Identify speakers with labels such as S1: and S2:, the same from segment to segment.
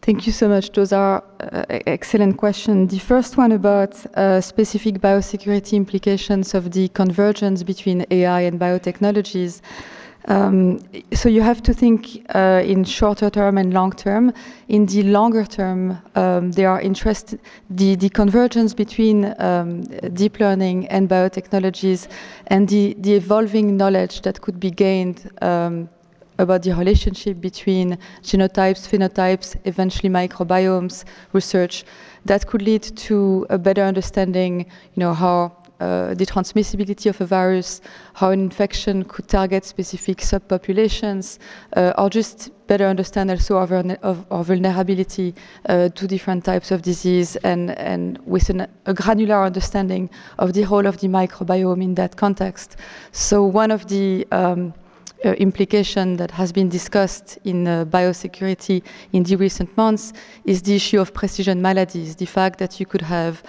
S1: Thank you so much. Those are excellent questions. The first one about specific biosecurity implications of the convergence between AI and biotechnologies. So you have to think in shorter term and long term. In the longer term, there are the convergence between deep learning and biotechnologies and the evolving knowledge that could be gained about the relationship between genotypes, phenotypes, eventually microbiomes research, that could lead to a better understanding, how the transmissibility of a virus, how an infection could target specific subpopulations, or just better understand also our vulnerability to different types of disease, and with a granular understanding of the whole of the microbiome in that context. So one of the implication that has been discussed in biosecurity in the recent months is the issue of precision maladies, the fact that you could have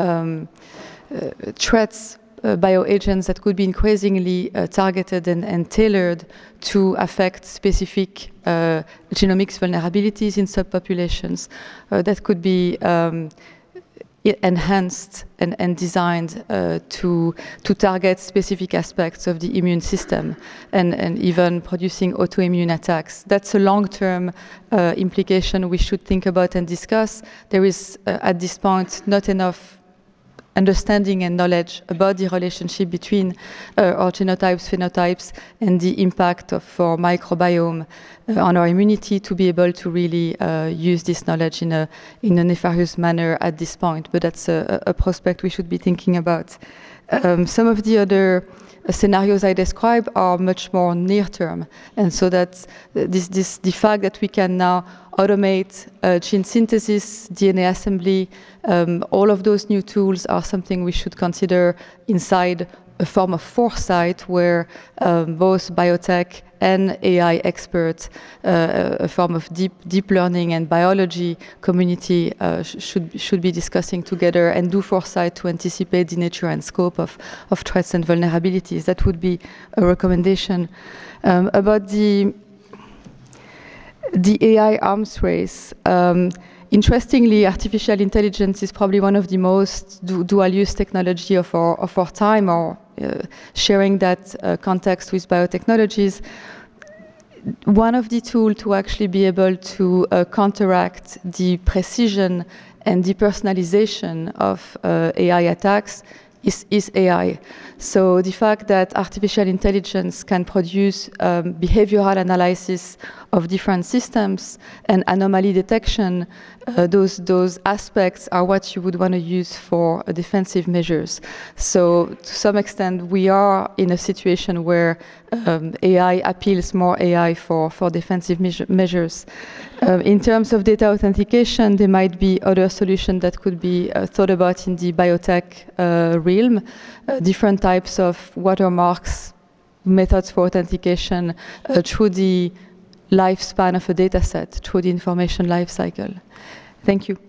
S1: threats, bioagents that could be increasingly targeted and tailored to affect specific genomics vulnerabilities in subpopulations that could be enhanced and designed to target specific aspects of the immune system and even producing autoimmune attacks. That's a long-term implication we should think about and discuss. There is, at this point, not enough understanding and knowledge about the relationship between our genotypes, phenotypes, and the impact of our microbiome on our immunity to be able to really use this knowledge in a nefarious manner at this point. But that's a prospect we should be thinking about. Some of the other scenarios I describe are much more near-term, and so that's the fact that we can now automate gene synthesis, DNA assembly. All of those new tools are something we should consider inside a form of foresight where both biotech and AI experts, a form of deep learning and biology community should be discussing together and do foresight to anticipate the nature and scope of threats and vulnerabilities. That would be a recommendation. About the AI arms race, interestingly, artificial intelligence is probably one of the most dual-use technology of our time, or sharing that context with biotechnologies. One of the tools to actually be able to counteract the precision and the personalization of AI attacks is AI. So the fact that artificial intelligence can produce behavioral analysis of different systems and anomaly detection, those aspects are what you would want to use for defensive measures. So to some extent, we are in a situation where AI appeals more AI for defensive measures. In terms of data authentication, there might be other solutions that could be thought about in the biotech realm. Different types of watermarks, methods for authentication through the lifespan of a data set, through the information life cycle. Thank you.